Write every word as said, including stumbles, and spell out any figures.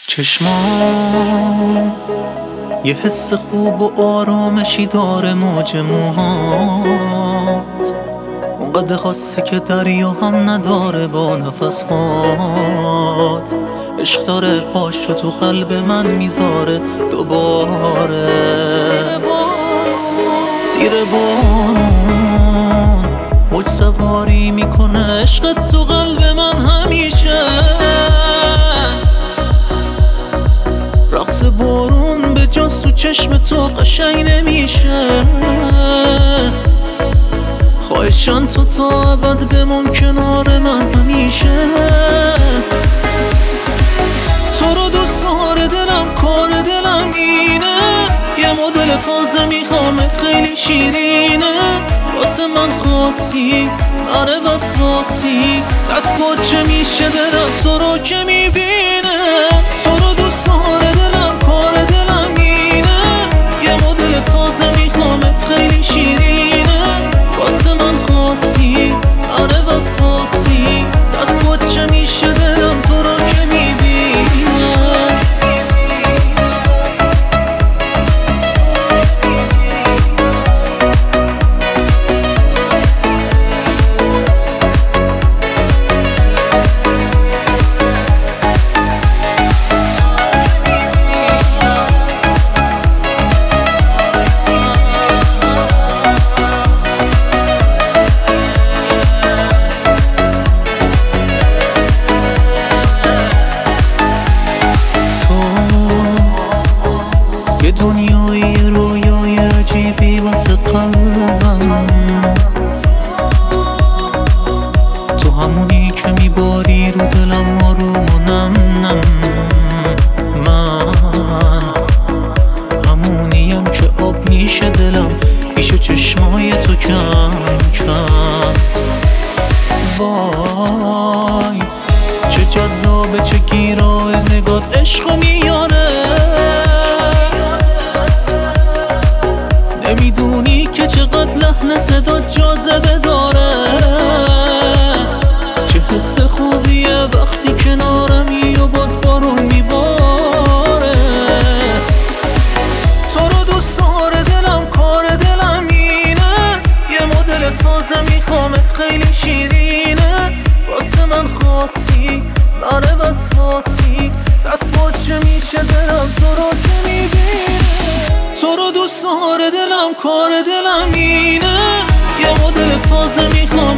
چشمات یه حس خوب و آرامشی داره، موج موهات اونقدر خاصه که دریا هم نداره با نفسهات. عشق داره پاشو تو قلب من میذاره دوباره. زیر بارون موج سواری میکنه عشقت تو قلب من همیشه. رقص بارون به جاست تو چشم تو قشنگ نمیشه. خواهشان تو تا ابد بمون کنار من همیشه. تو رو دوست داره دلم، کار دلم اینه. یه مدل تازه میخوامت خیلی شیرینه. واسه من خاصی آره وسواسی، دست چه میشه دلم تو رو که میبینه. تو رو دوست داره دلم، کار دلم اینه. یه مدل تازه میخوامت خیلی شیرینه. واسه من خاصی آره وسواسی، دست چه میشه دلم تو رو که میبینه. یه دنیای رویای عجیبی واسه قلبم. تو همونی که میباری رو دلم آروم و نم نم. من همونیم که آب میشه دلم پیش چشمای تو کم کم. وای چه جذابه چه گیراه نگات عشقو میاره. نمیدونی که چقدر لحن صدا جاذبه داره. چه حس خوبیه وقتی کنارمی و باز بارون میباره. تو رو دوست داره دلم، کار دلم اینه. یه مدل تازه میخوامت خیلی شیرینه. واسه من خاصی آره وسواسی، دست چه میشه دلم تو رو که میبینه. تو رو دوست داره دلم، کار دلم اینه. یه مدل تازه میخوام